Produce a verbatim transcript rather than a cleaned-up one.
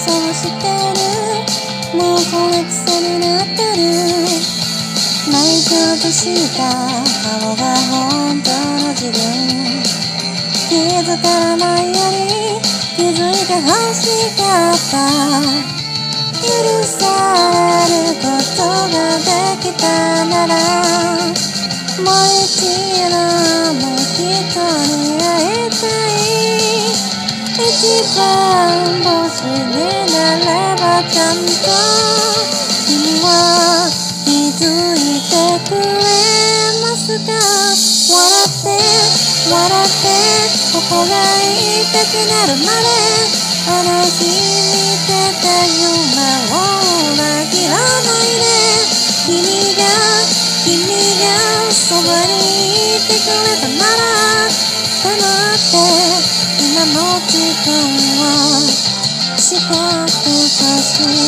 そうしてる、もうこれ癖になってる。泣いて落とした顔が本当の自分、気づかないより気づいて欲しかった。許されることができたなら、もう一度もう一人に会いたい。一番星になればちゃんと君は気づいてくれますか。笑って笑ってここが痛くなるまで、あの日見てた夢を諦めないで。君が君がそばにいてくれたなら黙って今の自分を叱ってほしい。